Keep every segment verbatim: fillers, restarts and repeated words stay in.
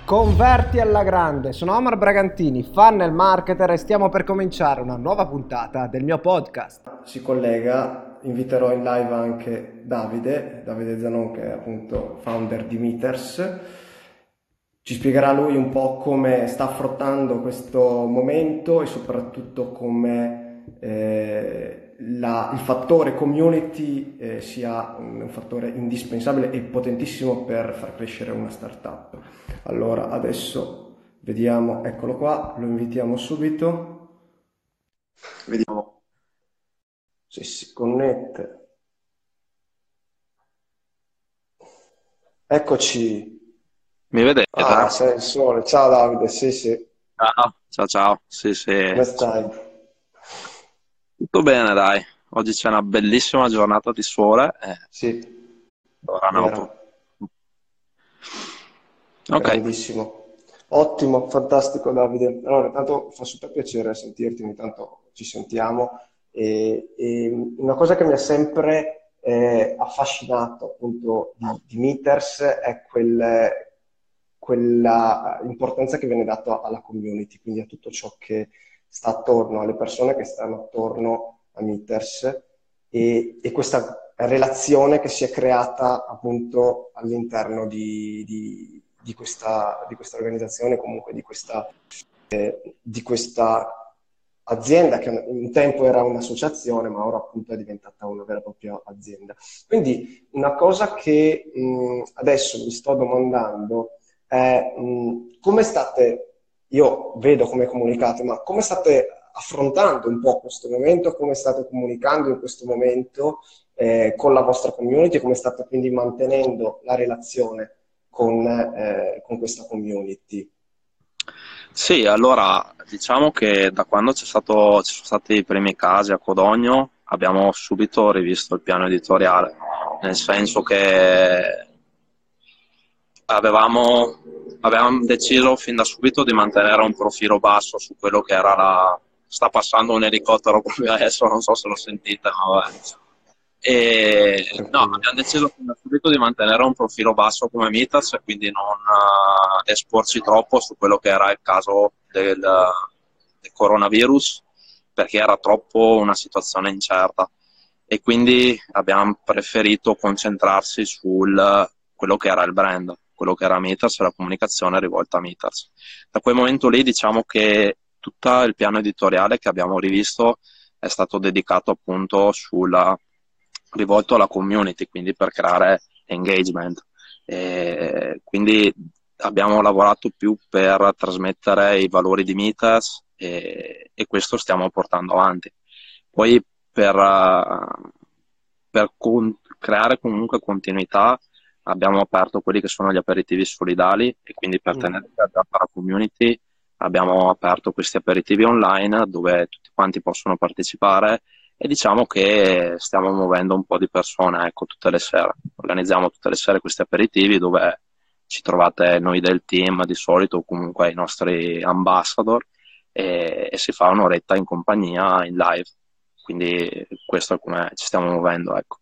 Converti alla grande, sono Omar Bragantini, funnel marketer e stiamo per cominciare una nuova puntata del mio podcast. Si collega, inviterò in live anche Davide, Davide Zanon, che è appunto founder di Meters. Ci spiegherà lui un po' come sta affrontando questo momento e soprattutto come eh, la- il fattore community eh, sia un, un fattore indispensabile e potentissimo per far crescere una startup. Allora, adesso vediamo, eccolo qua, lo invitiamo subito. Vediamo se si connette. Eccoci. Mi vedete? Ah, sei il sole. Ciao Davide, sì, sì. Ciao, ciao, ciao. Sì, sì. Come stai? Tutto bene, dai. Oggi c'è una bellissima giornata di sole. Eh, Sì, ora ne ho vero. approfitto. Ok. Grandissimo. Ottimo, fantastico Davide. Allora, intanto fa super piacere sentirti, ogni tanto ci sentiamo. E, e una cosa che mi ha sempre eh, affascinato appunto di, di Meters è quel, quella importanza che viene data alla community, quindi a tutto ciò che sta attorno, alle persone che stanno attorno a Meters e, e questa relazione che si è creata appunto all'interno di, di- di questa, di questa organizzazione, comunque di questa, di questa azienda che un tempo era un'associazione, ma ora appunto è diventata una vera e propria azienda. Quindi una cosa che mh, adesso mi sto domandando è mh, come state, io vedo come comunicate, ma come state affrontando un po' questo momento, come state comunicando in questo momento eh, con la vostra community, come state quindi mantenendo la relazione con, eh, con questa community. Sì, allora diciamo che da quando c'è stato, ci sono stati i primi casi a Codogno abbiamo subito rivisto il piano editoriale, nel senso che avevamo, avevamo deciso fin da subito di mantenere un profilo basso su quello che era la... Sta passando un elicottero proprio adesso, non so se lo sentite, ma vabbè. E no, Tranquillo. abbiamo deciso fin da subito di mantenere un profilo basso come Mitas e quindi non eh, esporci troppo su quello che era il caso del, del coronavirus, perché era troppo una situazione incerta e quindi abbiamo preferito concentrarsi sul quello che era il brand, quello che era Mitas e la comunicazione rivolta a Mitas. Da quel momento lì diciamo che tutto il piano editoriale che abbiamo rivisto è stato dedicato appunto sulla rivolto alla community, quindi per creare engagement. E quindi abbiamo lavorato più per trasmettere i valori di Mitas e, e questo stiamo portando avanti. Poi per, uh, per con- creare comunque continuità abbiamo aperto quelli che sono gli aperitivi solidali e quindi per Mm. tenere aggiornata la community abbiamo aperto questi aperitivi online dove tutti quanti possono partecipare e diciamo che stiamo muovendo un po' di persone, ecco, tutte le sere. Organizziamo tutte le sere questi aperitivi dove ci trovate noi del team di solito o comunque i nostri ambassador e, e si fa un'oretta in compagnia in live. Quindi questo è come ci stiamo muovendo, ecco.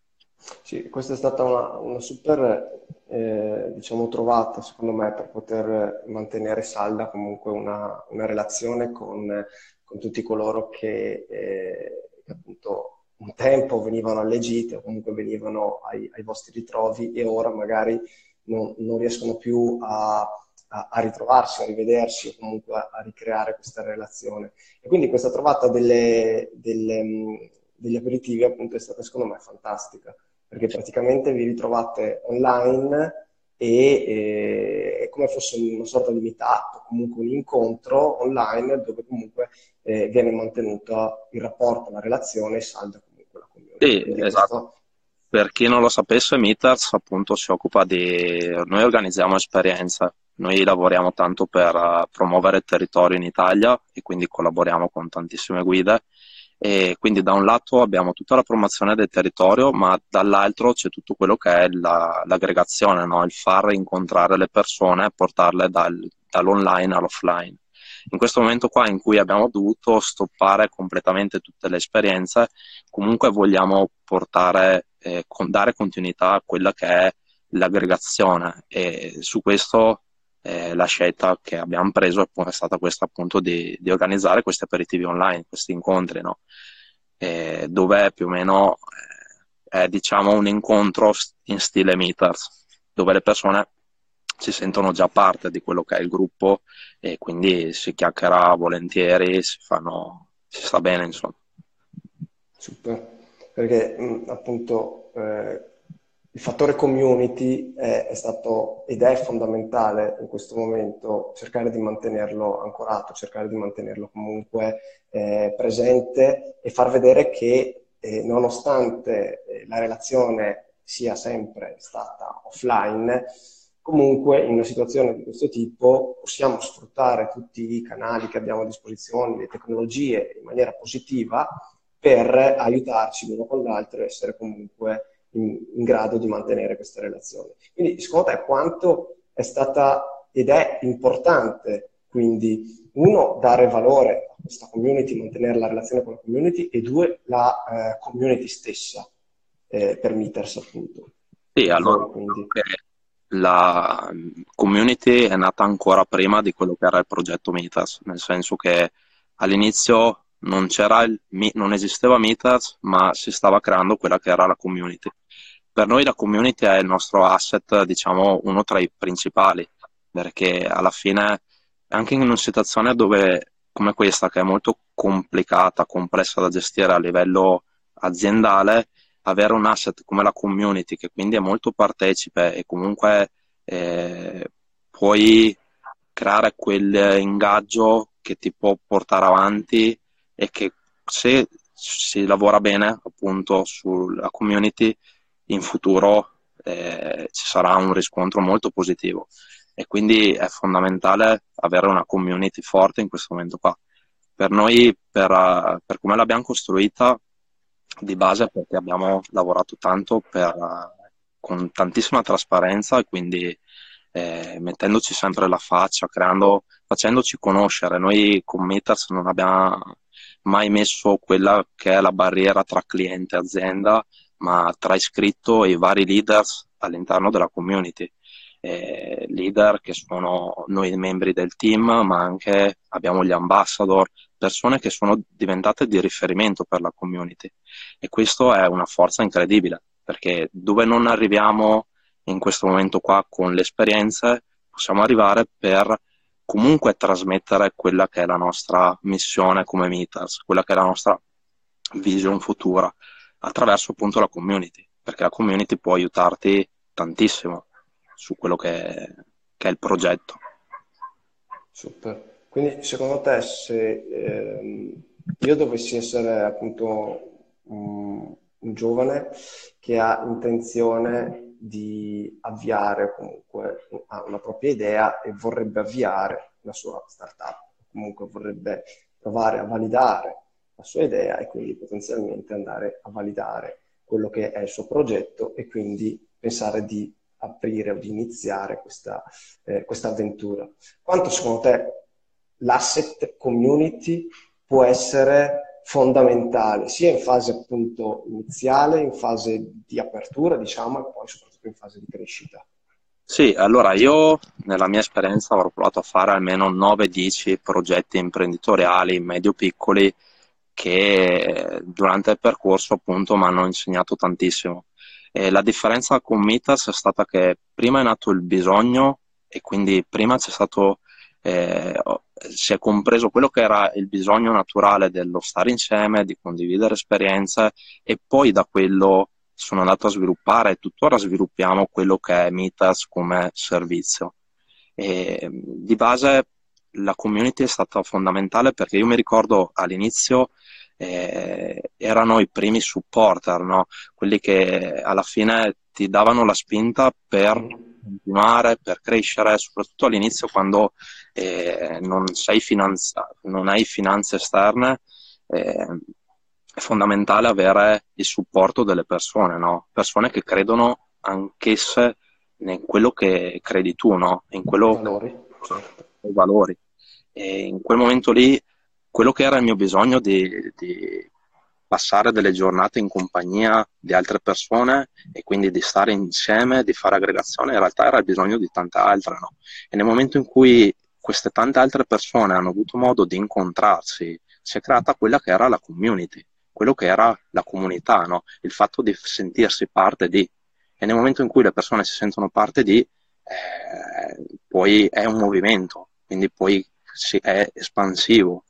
Sì, questa è stata una, una super, eh, diciamo, trovata, secondo me, per poter mantenere salda comunque una, una relazione con, con tutti coloro che, eh, che appunto un tempo venivano alle gite o comunque venivano ai, ai vostri ritrovi e ora magari non, non riescono più a, a- a ritrovarsi, a rivedersi o comunque a, a ricreare questa relazione. E quindi questa trovata delle, delle, mh, degli aperitivi appunto è stata secondo me fantastica perché praticamente vi ritrovate online e eh, è come fosse una sorta di meetup, comunque un incontro online dove comunque eh, viene mantenuto il rapporto, la relazione e salda comunque la community. Sì, Quindi esatto. questo Per chi non lo sapesse, Meeters appunto si occupa di... Noi organizziamo esperienze, noi lavoriamo tanto per eh, promuovere il territorio in Italia e quindi collaboriamo con tantissime guide e quindi da un lato abbiamo tutta la promozione del territorio, ma dall'altro c'è tutto quello che è la- l'aggregazione, no? Il far incontrare le persone e portarle dal- dall'online all'offline. In questo momento qua in cui abbiamo dovuto stoppare completamente tutte le esperienze, comunque vogliamo portare, eh, con- dare continuità a quella che è l'aggregazione e su questo eh, la scelta che abbiamo preso è è stata questa appunto di, di organizzare questi aperitivi online, questi incontri, no? Eh, dove più o meno eh, è diciamo un incontro in stile Meeters, dove le persone si sentono già parte di quello che è il gruppo e quindi si chiacchiera volentieri, si fanno, si sta bene, insomma. Super, perché mh, appunto eh, il fattore community è, è stato ed è fondamentale in questo momento, cercare di mantenerlo ancorato, cercare di mantenerlo comunque eh, presente e far vedere che eh, nonostante eh, la relazione sia sempre stata offline, comunque in una situazione di questo tipo possiamo sfruttare tutti i canali che abbiamo a disposizione, le tecnologie in maniera positiva per aiutarci l'uno con l'altro e essere comunque in, in grado di mantenere queste relazioni. Quindi, secondo te, quanto è stata ed è importante, quindi, uno, dare valore a questa community, mantenere la relazione con la community, e due, la eh, community stessa, eh, per Meeters, appunto. Sì, Per allora, voi, quindi. la community è nata ancora prima di quello che era il progetto Meeters, nel senso che all'inizio non c'era il, non esisteva Meeters, ma si stava creando quella che era la community. Per noi la community è il nostro asset, diciamo, uno tra i principali, perché alla fine, anche in una situazione dove, come questa, che è molto complicata, complessa da gestire a livello aziendale, avere un asset come la community, che quindi è molto partecipe e comunque eh, puoi creare quel ingaggio che ti può portare avanti e che se si lavora bene appunto sulla community in futuro eh, ci sarà un riscontro molto positivo e quindi è fondamentale avere una community forte in questo momento qua. Per noi, per, uh, per come l'abbiamo costruita di base, perché abbiamo lavorato tanto per, uh, con tantissima trasparenza e quindi eh, mettendoci sempre la faccia, creando, facendoci conoscere. Noi con Meeters non abbiamo mai messo quella che è la barriera tra cliente e azienda, ma tra iscritto e i vari leaders all'interno della community. Eh, leader che sono noi membri del team, ma anche abbiamo gli ambassador, persone che sono diventate di riferimento per la community. E questo è una forza incredibile, perché dove non arriviamo in questo momento qua con le esperienze, possiamo arrivare per comunque trasmettere quella che è la nostra missione come Meeters, quella che è la nostra vision futura, attraverso appunto la community, perché la community può aiutarti tantissimo su quello che, che è il progetto. Super. Quindi secondo te se ehm, io dovessi essere appunto un, un giovane che ha intenzione di avviare comunque ha una propria idea e vorrebbe avviare la sua startup, comunque vorrebbe provare a validare la sua idea e quindi potenzialmente andare a validare quello che è il suo progetto e quindi pensare di aprire o di iniziare questa, eh, questa avventura. Quanto secondo te l'asset community può essere fondamentale, sia in fase appunto iniziale, in fase di apertura, diciamo, e poi soprattutto in fase di crescita? Sì, allora io nella mia esperienza avrò provato a fare almeno nove dieci progetti imprenditoriali medio-piccoli che durante il percorso appunto mi hanno insegnato tantissimo. E la differenza con Mitas è stata che prima è nato il bisogno e quindi prima c'è stato, eh, si è compreso quello che era il bisogno naturale dello stare insieme, di condividere esperienze e poi da quello sono andato a sviluppare e tuttora sviluppiamo quello che è Mitas come servizio. E di base la community è stata fondamentale perché io mi ricordo all'inizio eh, erano i primi supporter, no? Quelli che alla fine ti davano la spinta per continuare, per crescere, soprattutto all'inizio quando eh, non sei finanza- non hai finanze esterne, eh, è fondamentale avere il supporto delle persone, no? Persone che credono anch'esse in quello che credi tu, no? In quello Valori, certo. i valori. E in quel momento lì, quello che era il mio bisogno di, di passare delle giornate in compagnia di altre persone e quindi di stare insieme, di fare aggregazione, in realtà era il bisogno di tante altre, no? E nel momento in cui queste tante altre persone hanno avuto modo di incontrarsi, si è creata quella che era la community, quello che era la comunità, no? Il fatto di sentirsi parte di. E nel momento in cui le persone si sentono parte di, eh, poi è un movimento, quindi poi si, è espansivo.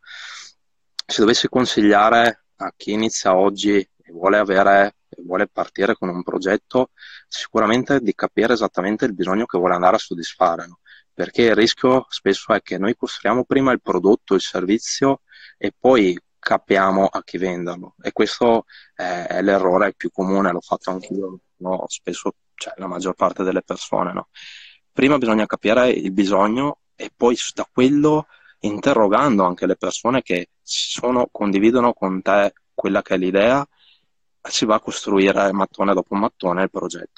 Se dovessi consigliare a chi inizia oggi e vuole avere, e vuole partire con un progetto, sicuramente di capire esattamente il bisogno che vuole andare a soddisfare, no? Perché il rischio spesso è che noi costruiamo prima il prodotto, il servizio e poi capiamo a chi venderlo, e questo è, è l'errore più comune, l'ho fatto anch'io, no? Spesso, cioè la maggior parte delle persone, no? Prima bisogna capire il bisogno e poi da quello, interrogando anche le persone che sono, condividono con te quella che è l'idea, si va a costruire mattone dopo mattone il progetto.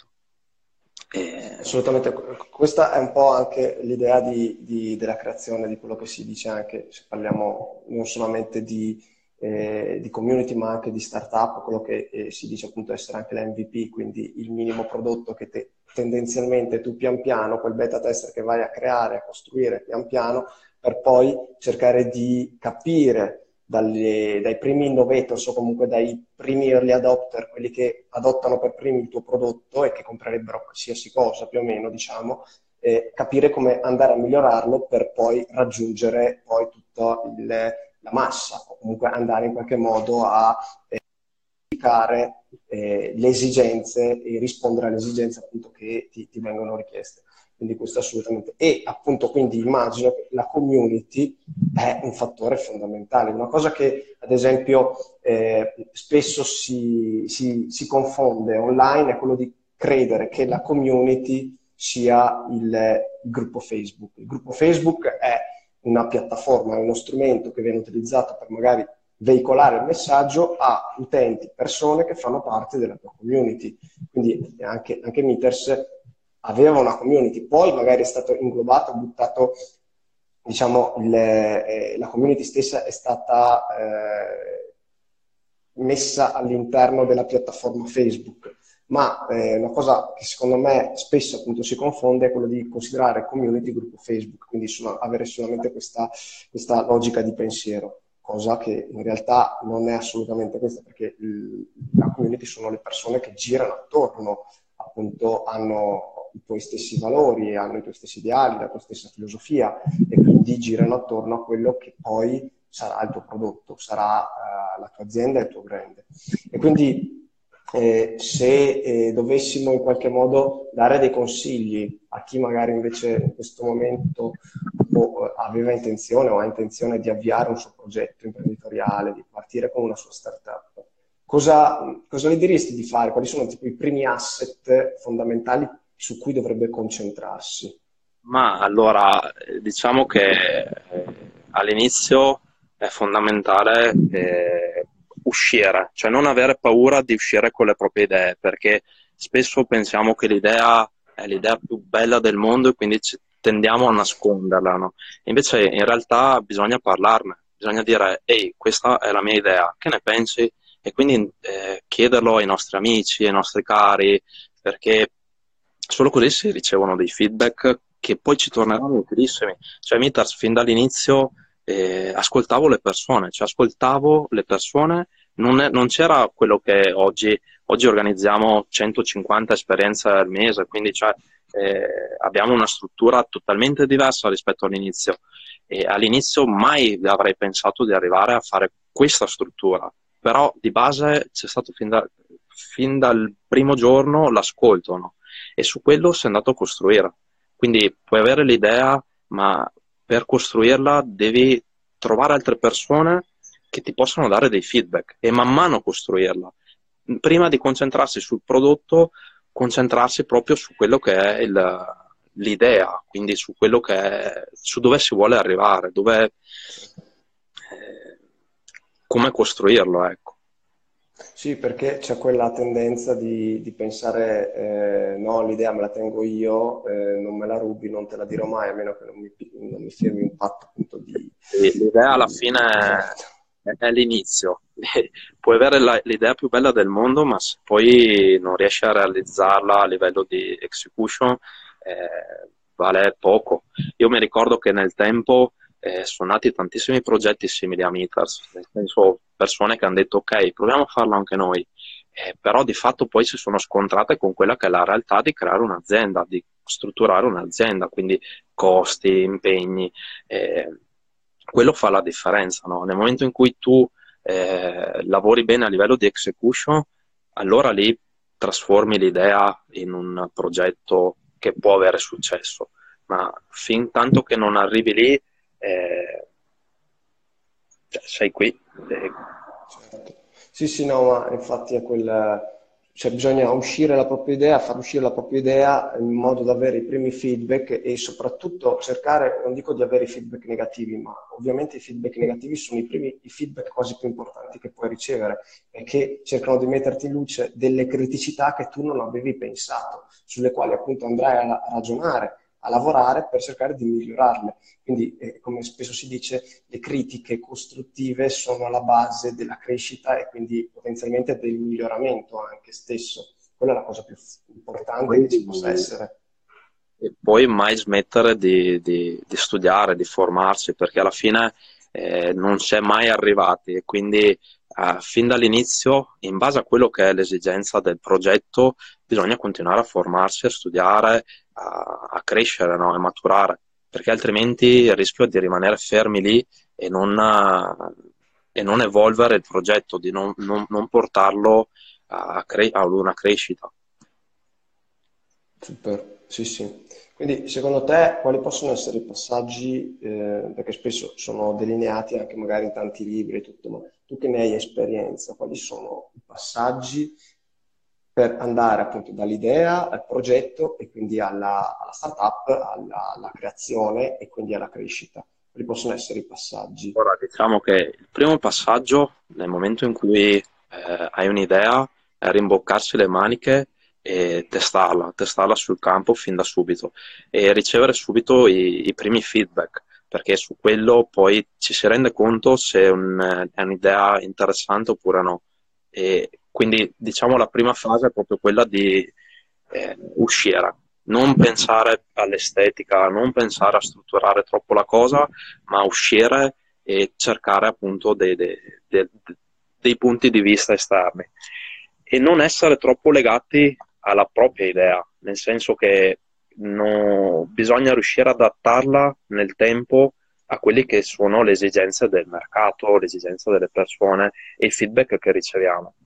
E... Assolutamente, questa è un po' anche l'idea di, di- della creazione, di quello che si dice anche, se parliamo non solamente di, eh, di community ma anche di startup, quello che eh, si dice appunto essere anche l'M V P, quindi il minimo prodotto che te, tendenzialmente tu pian piano, quel beta tester che vai a creare, a costruire pian piano, per poi cercare di capire dalle- dai primi innovators o comunque dai primi early adopter, quelli che adottano per primi il tuo prodotto e che comprerebbero qualsiasi cosa più o meno, diciamo, eh, capire come andare a migliorarlo per poi raggiungere poi tutta il- la massa o comunque andare in qualche modo a eh, indicare eh, le esigenze e rispondere alle esigenze appunto che ti, ti vengono richieste. Quindi questo assolutamente. E appunto quindi immagino che la community è un fattore fondamentale. Una cosa che ad esempio eh, spesso si, si, si confonde online è quello di credere che la community sia il, il gruppo Facebook. Il gruppo Facebook è una piattaforma, è uno strumento che viene utilizzato per magari veicolare il messaggio a utenti, persone che fanno parte della tua community. Quindi anche, anche Meeters aveva una community, poi magari è stato inglobato, buttato, diciamo, il, eh, la community stessa è stata eh, messa all'interno della piattaforma Facebook, ma eh, una cosa che secondo me spesso appunto si confonde è quello di considerare community gruppo Facebook, quindi sono, avere solamente questa, questa logica di pensiero, cosa che in realtà non è assolutamente questa, perché il, la community sono le persone che girano attorno, appunto hanno i tuoi stessi valori, hanno i tuoi stessi ideali, la tua stessa filosofia e quindi girano attorno a quello che poi sarà il tuo prodotto, sarà uh, la tua azienda e il tuo brand. E quindi eh, se eh, dovessimo in qualche modo dare dei consigli a chi magari invece in questo momento o, aveva intenzione o ha intenzione di avviare un suo progetto imprenditoriale, di partire con una sua startup, cosa, cosa le diresti di fare? Quali sono tipo i primi asset fondamentali su cui dovrebbe concentrarsi? Ma allora, eh, diciamo che eh, all'inizio è fondamentale eh, uscire, cioè non avere paura di uscire con le proprie idee, perché spesso pensiamo che l'idea è l'idea più bella del mondo e quindi ci- tendiamo a nasconderla, no? Invece in realtà bisogna parlarne, bisogna dire, ehi, questa è la mia idea, che ne pensi? E quindi eh, chiederlo ai nostri amici, ai nostri cari, perché solo così si ricevono dei feedback che poi ci torneranno utilissimi. Cioè, Mitas, fin dall'inizio eh, ascoltavo le persone, cioè ascoltavo le persone, non, è- non c'era quello che oggi, oggi organizziamo centocinquanta esperienze al mese, quindi cioè, eh, abbiamo una struttura totalmente diversa rispetto all'inizio. E all'inizio mai avrei pensato di arrivare a fare questa struttura, però di base c'è stato fin, da- fin dal primo giorno l'ascolto, no? E su quello si è andato a costruire. Quindi puoi avere l'idea, ma per costruirla devi trovare altre persone che ti possano dare dei feedback e man mano costruirla. Prima di concentrarsi sul prodotto, concentrarsi proprio su quello che è il- l'idea, quindi su quello che è, su dove si vuole arrivare, dove, eh, come costruirlo, ecco. Sì, perché c'è quella tendenza di, di pensare eh, no, l'idea me la tengo io, eh, non me la rubi, non te la dirò mai, a meno che non mi, non mi firmi un patto appunto di... L'idea alla di- fine Esatto. è, è l'inizio, E puoi avere la- l'idea più bella del mondo, ma se poi non riesci a realizzarla a livello di execution, eh, vale poco. Io mi ricordo che nel tempo eh, sono nati tantissimi progetti simili a Meters, nel senso persone che hanno detto ok, proviamo a farlo anche noi. Eh, però di fatto poi si sono scontrate con quella che è la realtà di creare un'azienda, di strutturare un'azienda, quindi costi, impegni. eh, Quello fa la differenza, no? Nel momento in cui tu eh, lavori bene a livello di execution, allora lì trasformi l'idea in un progetto che può avere successo, ma fin tanto che non arrivi lì, eh, cioè, sei qui. eh, Certo. Sì, sì, no, ma infatti è quel, cioè bisogna uscire la propria idea, far uscire la propria idea in modo da avere i primi feedback e soprattutto cercare, non dico di avere i feedback negativi, ma ovviamente i feedback negativi sono i primi, i feedback quasi più importanti che puoi ricevere, perché cercano di metterti in luce delle criticità che tu non avevi pensato, sulle quali appunto andrai a, a ragionare, a lavorare per cercare di migliorarle. Quindi, eh, come spesso si dice, le critiche costruttive sono alla base della crescita e quindi potenzialmente del miglioramento anche stesso. Quella è la cosa più f- importante che ci possa poi, essere. e poi mai smettere di, di- di studiare, di formarsi, perché alla fine eh, non si è mai arrivati e quindi eh, fin dall'inizio, in base a quello che è l'esigenza del progetto, bisogna continuare a formarsi, a studiare, a, a crescere, no? A maturare, perché altrimenti il rischio è di rimanere fermi lì e non, eh, e non evolvere il progetto, di non, non- non portarlo a, cre- a una crescita. Super, sì, sì. Quindi, secondo te, quali possono essere i passaggi, eh, perché spesso sono delineati anche magari in tanti libri e tutto, ma tu che ne hai esperienza, quali sono i passaggi per andare appunto dall'idea al progetto e quindi alla, alla startup, alla, alla creazione e quindi alla crescita? Quali possono essere i passaggi? Ora, diciamo che il primo passaggio, nel momento in cui eh, hai un'idea, è rimboccarsi le maniche e testarla, testarla sul campo fin da subito e ricevere subito i, i primi feedback, perché su quello poi ci si rende conto se è un- è un'idea interessante oppure no. E quindi, diciamo, la prima fase è proprio quella di eh, uscire, non pensare all'estetica, non pensare a strutturare troppo la cosa, ma uscire e cercare appunto dei, dei- dei- dei punti di vista esterni e non essere troppo legati alla propria idea, nel senso che no- bisogna riuscire ad adattarla nel tempo a quelle che sono le esigenze del mercato, le esigenze delle persone e il feedback che riceviamo.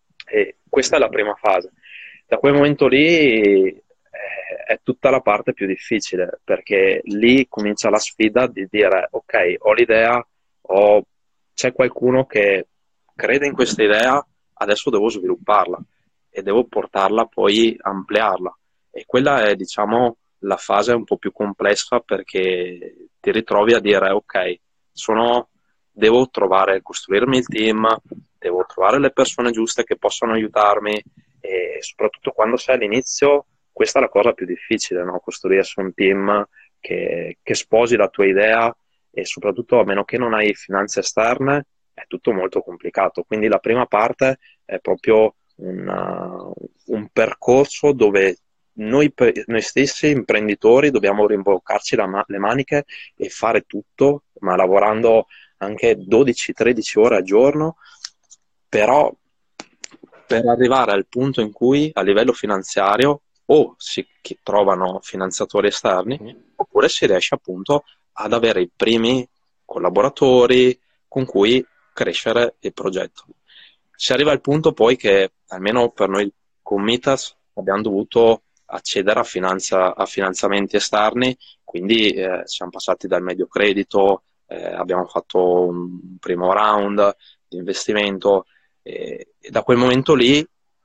E questa è la prima fase. Da quel momento lì eh, è tutta la parte più difficile, perché lì comincia la sfida di dire, ok, ho l'idea, ho- c'è qualcuno che crede in questa idea, adesso devo svilupparla e devo portarla poi, ampliarla. E quella è, diciamo, la fase un po' più complessa perché ti ritrovi a dire, ok, sono, devo trovare, costruirmi il team, devo trovare le persone giuste che possano aiutarmi e soprattutto quando sei all'inizio, questa è la cosa più difficile, no? Costruirsi un team che, che sposi la tua idea e soprattutto a meno che non hai finanze esterne è tutto molto complicato. Quindi la prima parte è proprio una- un percorso dove noi, pe- noi stessi imprenditori dobbiamo rimboccarci la ma- le maniche e fare tutto, ma lavorando anche dodici tredici ore al giorno, però per arrivare al punto in cui a livello finanziario o si chi- trovano finanziatori esterni oppure si riesce appunto ad avere i primi collaboratori con cui crescere il progetto. Si arriva al punto poi che, almeno per noi con Mitas, abbiamo dovuto accedere a, finanza- a finanziamenti esterni, quindi eh, siamo passati dal medio credito, eh, abbiamo fatto un primo round di investimento e, e da quel momento lì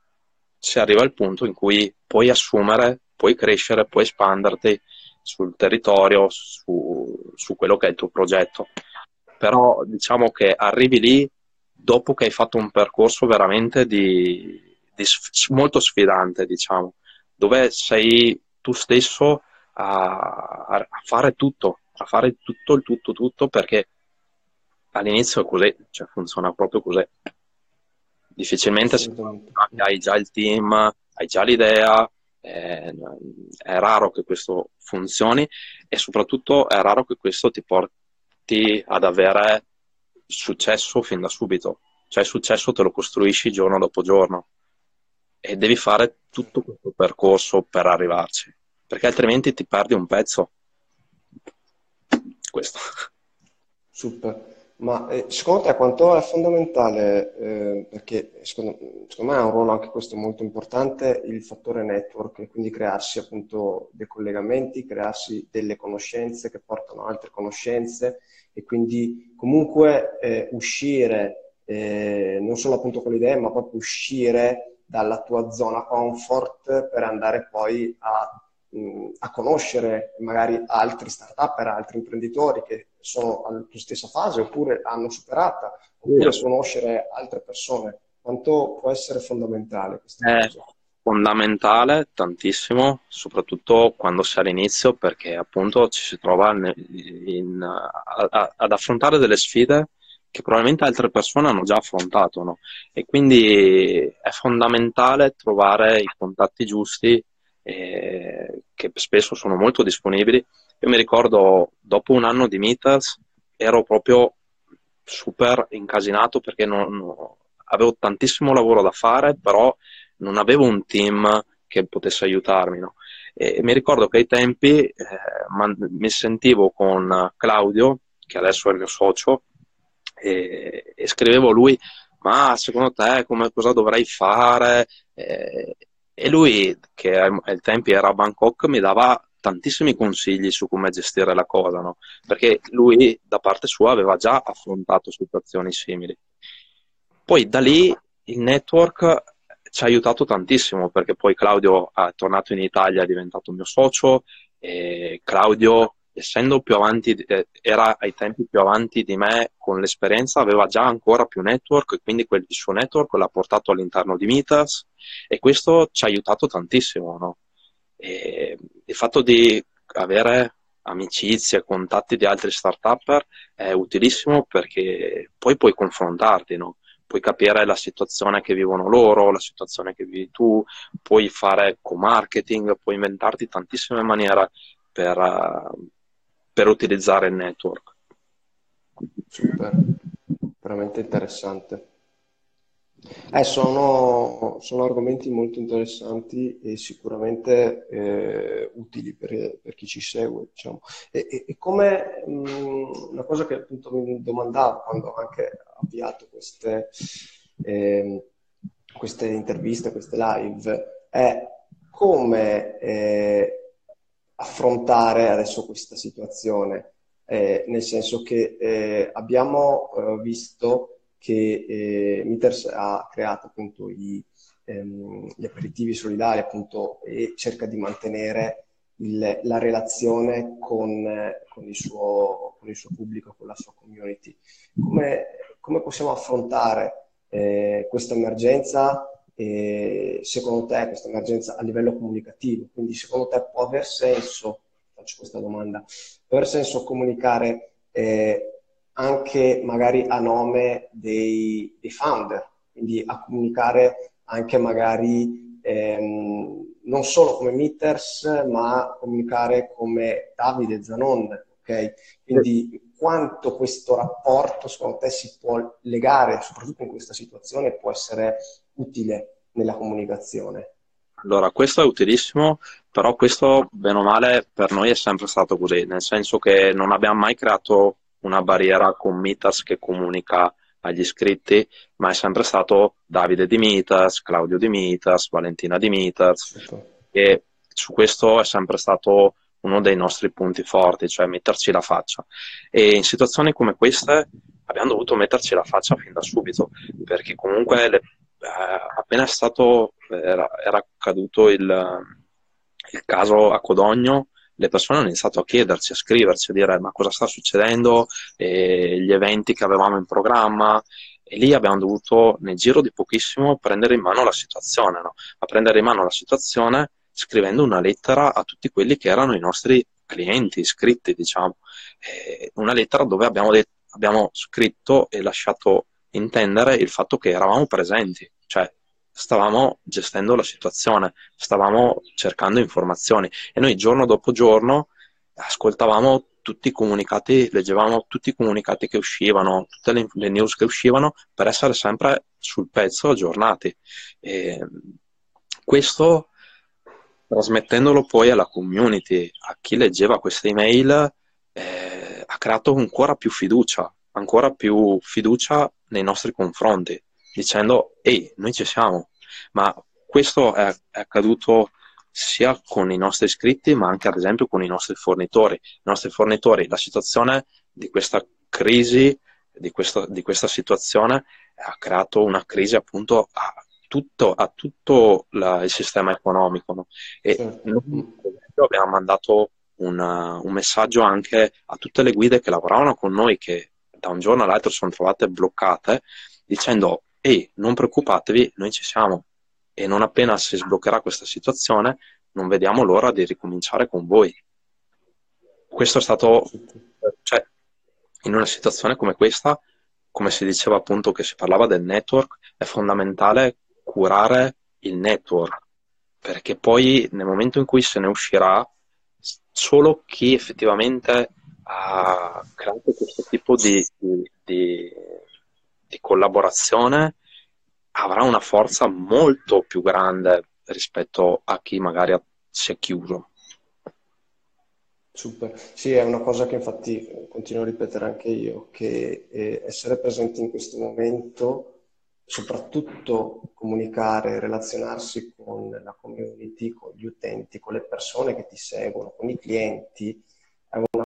si arriva al punto in cui puoi assumere, puoi crescere, puoi espanderti sul territorio, su, su quello che è il tuo progetto. Però diciamo che arrivi lì dopo che hai fatto un percorso veramente di, di sf- molto sfidante, diciamo, dove sei tu stesso a, a fare tutto, a fare tutto, il tutto, tutto, perché all'inizio è così, cioè funziona proprio così. Difficilmente se assolutamente. hai già il team, hai già l'idea, eh, è raro che questo funzioni e soprattutto è raro che questo ti porti ad avere successo fin da subito. Cioè il successo te lo costruisci giorno dopo giorno e devi fare tutto questo percorso per arrivarci, perché altrimenti ti perdi un pezzo. Questo. Super. Ma eh, secondo te quanto è fondamentale, eh, perché secondo, secondo me ha un ruolo anche questo molto importante, il fattore network, e quindi crearsi appunto dei collegamenti, crearsi delle conoscenze che portano a altre conoscenze e quindi comunque eh, uscire, eh, non solo appunto con le idee, ma proprio uscire dalla tua zona comfort per andare poi a mh, a conoscere magari altri start-upper, altri imprenditori che sono alla tua stessa fase oppure l'hanno superata, oppure conoscere altre persone. Quanto può essere fondamentale questa È cosa? fondamentale tantissimo, soprattutto quando si è all'inizio, perché appunto ci si trova ne- in- a- a- ad affrontare delle sfide che probabilmente altre persone hanno già affrontato, no? E quindi è fondamentale trovare i contatti giusti, eh, che spesso sono molto disponibili. Io mi ricordo, dopo un anno di Meeters, ero proprio super incasinato perché non- non- avevo tantissimo lavoro da fare, però non avevo un team che potesse aiutarmi, no? E mi ricordo che ai tempi eh, man- mi sentivo con Claudio, che adesso è il mio socio, e, e scrivevo a lui, ma secondo te come, cosa dovrei fare? Eh, e lui, che ai ai tempi era a Bangkok, mi dava tantissimi consigli su come gestire la cosa, no? Perché lui da parte sua aveva già affrontato situazioni simili. Poi da lì il network ci ha aiutato tantissimo perché poi Claudio è tornato in Italia, è diventato mio socio e Claudio, essendo più avanti, eh, era ai tempi più avanti di me con l'esperienza, aveva già ancora più network e quindi quel il suo network l'ha portato all'interno di Mitas e questo ci ha aiutato tantissimo, no? E il fatto di avere amicizie, contatti di altri start-upper è utilissimo perché poi puoi confrontarti, no? Puoi capire la situazione che vivono loro, la situazione che vivi tu, puoi fare co-marketing, puoi inventarti tantissime maniere per, uh, per utilizzare il network. Super, veramente interessante. Eh, sono, sono argomenti molto interessanti e sicuramente eh, utili per, per chi ci segue, diciamo. E, e- e come mh, una cosa che appunto mi domandavo quando ho anche avviato queste, ehm, queste interviste, queste live, è come eh, affrontare adesso questa situazione, eh, nel senso che eh, abbiamo eh, visto che eh, Mitters ha creato appunto i, ehm, gli aperitivi solidari appunto e cerca di mantenere il- la relazione con, eh, con il suo, con il suo pubblico, con la sua community. Come, come possiamo affrontare eh, questa emergenza? E secondo te questa emergenza a livello comunicativo? Quindi secondo te può aver senso, faccio questa domanda, può aver senso comunicare eh, anche magari a nome dei, dei founder, quindi a comunicare anche magari ehm, non solo come Mitters, ma comunicare come Davide Zanon, ok? Quindi quanto questo rapporto secondo te si può legare, soprattutto in questa situazione, può essere utile nella comunicazione? Allora, questo è utilissimo, però questo, bene o male, per noi è sempre stato così, nel senso che non abbiamo mai creato una barriera con Mitas che comunica agli iscritti, ma è sempre stato Davide di Mitas, Claudio di Mitas, Valentina di Mitas, Super. e su questo è sempre stato uno dei nostri punti forti, cioè metterci la faccia. E in situazioni come queste abbiamo dovuto metterci la faccia fin da subito, perché comunque le- eh, appena è stato, era, era accaduto il, il caso a Codogno, le persone hanno iniziato a chiederci, a scriverci, a dire ma cosa sta succedendo, e gli eventi che avevamo in programma, e lì abbiamo dovuto, nel giro di pochissimo, prendere in mano la situazione, no? A prendere in mano la situazione scrivendo una lettera a tutti quelli che erano i nostri clienti iscritti, diciamo. Eh, una lettera dove abbiamo, detto, abbiamo scritto e lasciato intendere il fatto che eravamo presenti, cioè stavamo gestendo la situazione, stavamo cercando informazioni e noi giorno dopo giorno ascoltavamo tutti i comunicati, leggevamo tutti i comunicati che uscivano, tutte le, le news che uscivano per essere sempre sul pezzo, aggiornati. E questo, trasmettendolo poi alla community, a chi leggeva queste email, eh, ha creato ancora più fiducia, ancora più fiducia nei nostri confronti, dicendo ehi, noi ci siamo. Ma questo è, è accaduto sia con i nostri iscritti, ma anche ad esempio con i nostri fornitori. I nostri fornitori, la situazione di questa crisi, di questa, di questa situazione, ha creato una crisi appunto a tutto, a tutto la, il sistema economico, no? E Certo. noi per esempio, abbiamo mandato un, un messaggio anche a tutte le guide che lavoravano con noi, che da un giorno all'altro sono trovate bloccate, dicendo ehi, non preoccupatevi, noi ci siamo. E non appena si sbloccherà questa situazione, non vediamo l'ora di ricominciare con voi. Questo è stato, cioè, in una situazione come questa, come si diceva appunto che si parlava del network, è fondamentale curare il network, perché poi nel momento in cui se ne uscirà, solo chi effettivamente ha creato questo tipo di, di, di, di collaborazione avrà una forza molto più grande rispetto a chi magari si è chiuso. Super, sì, è una cosa che infatti eh, continuo a ripetere anche io, che eh, essere presenti in questo momento, soprattutto comunicare, relazionarsi con la community, con gli utenti, con le persone che ti seguono, con i clienti, è una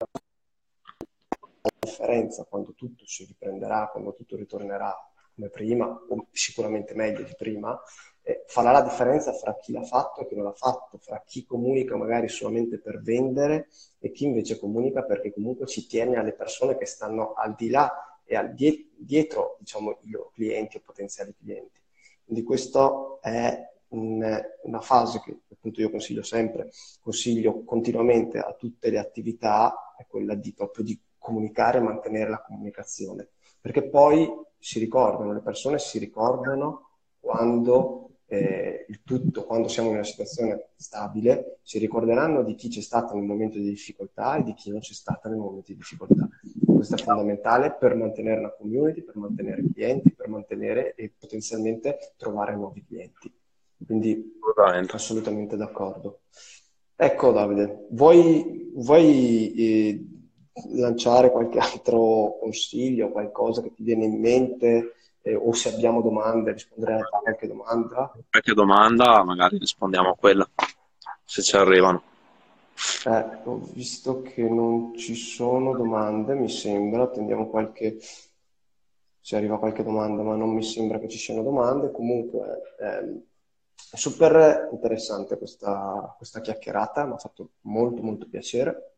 differenza quando tutto si riprenderà, quando tutto ritornerà come prima, o sicuramente meglio di prima, eh, farà la differenza fra chi l'ha fatto e chi non l'ha fatto, fra chi comunica magari solamente per vendere e chi invece comunica perché comunque ci tiene alle persone che stanno al di là e al die- dietro, diciamo, i loro clienti o potenziali clienti. Quindi questo è un- una fase che appunto io consiglio sempre, consiglio continuamente a tutte le attività, è quella di proprio di comunicare e mantenere la comunicazione, perché poi si ricordano, le persone si ricordano quando eh, il tutto, quando siamo in una situazione stabile, si ricorderanno di chi c'è stato nel momento di difficoltà e di chi non c'è stato nel momento di difficoltà. Questo è fondamentale per mantenere la community, per mantenere i clienti, per mantenere e potenzialmente trovare nuovi clienti. Quindi Assolutamente. assolutamente d'accordo. Ecco Davide, vuoi, vuoi eh, lanciare qualche altro consiglio, qualcosa che ti viene in mente, eh, o se abbiamo domande, rispondere a qualche domanda? Qualche domanda, magari rispondiamo a quella, se ci arrivano. Eh, ho visto che non ci sono domande, mi sembra, attendiamo qualche, se arriva qualche domanda, ma non mi sembra che ci siano domande. Comunque, ehm, è super interessante questa, questa chiacchierata, mi ha fatto molto molto piacere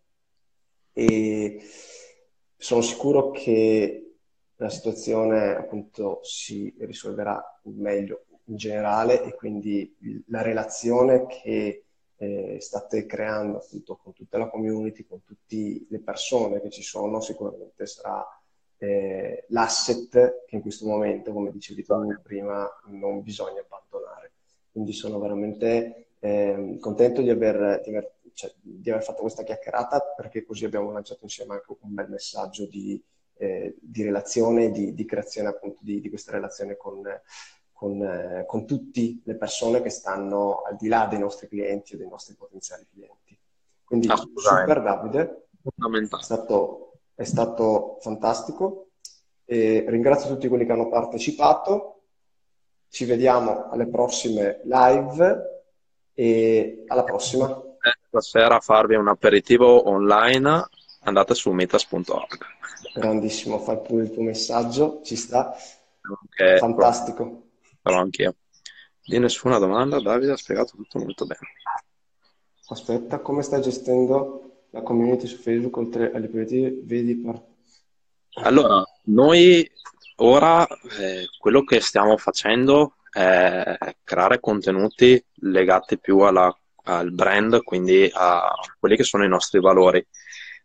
e sono sicuro che la situazione appunto si risolverà meglio in generale e quindi la relazione che eh, state creando appunto con tutta la community, con tutte le persone che ci sono, sicuramente sarà eh, l'asset che in questo momento, come dicevi tu prima, non bisogna abbandonare. Quindi sono veramente eh, contento di aver, di, aver, cioè, di aver fatto questa chiacchierata, perché così abbiamo lanciato insieme anche un bel messaggio di, eh, di relazione, di, di creazione appunto di, di questa relazione con, con, eh, con tutte le persone che stanno al di là dei nostri clienti o dei nostri potenziali clienti. Quindi super Davide, è stato, è stato fantastico. E ringrazio tutti quelli che hanno partecipato. Ci vediamo alle prossime live e alla prossima. Eh, stasera a farvi un aperitivo online, andate su meetas punto org. Grandissimo, fai pure il tuo messaggio, ci sta. Che Fantastico. farò anch'io. Di nessuna domanda, Davide ha spiegato tutto molto bene. Aspetta, come stai gestendo la community su Facebook oltre alle priorità? Vedi par- Allora, noi ora eh, quello che stiamo facendo è creare contenuti legati più alla- al brand, quindi a quelli che sono i nostri valori.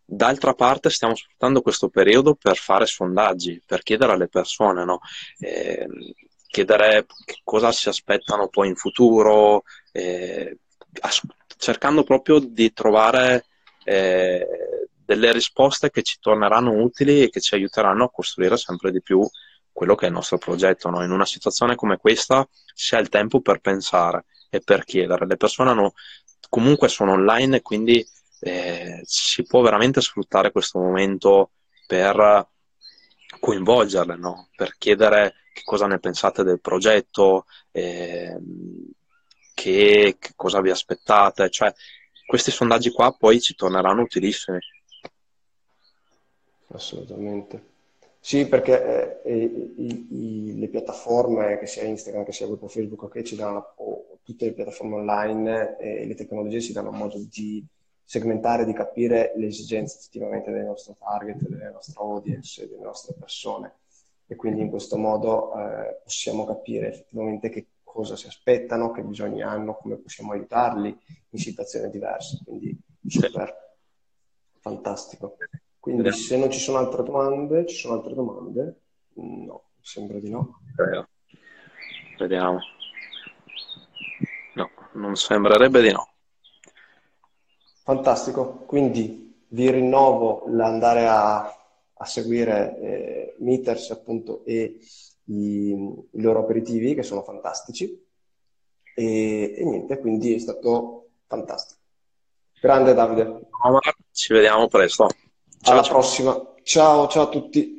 D'altra parte stiamo sfruttando questo periodo per fare sondaggi, per chiedere alle persone, no? Eh, chiedere che cosa si aspettano poi in futuro, eh, as- cercando proprio di trovare eh, delle risposte che ci torneranno utili e che ci aiuteranno a costruire sempre di più quello che è il nostro progetto, no? In una situazione come questa si ha il tempo per pensare e per chiedere. Le persone hanno, comunque sono online, quindi eh, si può veramente sfruttare questo momento per coinvolgerle, no? Per chiedere che cosa ne pensate del progetto, eh, che, che cosa vi aspettate, cioè questi sondaggi qua poi ci torneranno utilissimi. Assolutamente. Sì, perché eh, i- i- le piattaforme, che sia Instagram, che sia gruppo Facebook, ok, ci danno, o tutte le piattaforme online e le tecnologie ci danno modo di segmentare, di capire le esigenze effettivamente del nostro target, della nostra audience, e delle nostre persone. E quindi in questo modo eh, possiamo capire effettivamente che cosa si aspettano, che bisogni hanno, come possiamo aiutarli in situazioni diverse. Quindi Sì. super, fantastico. Quindi Vediamo. se non ci sono altre domande, ci sono altre domande? No, sembra di no. Vediamo. No, non sembrerebbe di no. Fantastico, quindi vi rinnovo l'andare a, a seguire eh, Meters appunto e i, i loro aperitivi che sono fantastici e, e niente, quindi è stato fantastico. Grande Davide, Ci vediamo presto. Ciao alla ciao. prossima, ciao ciao a tutti.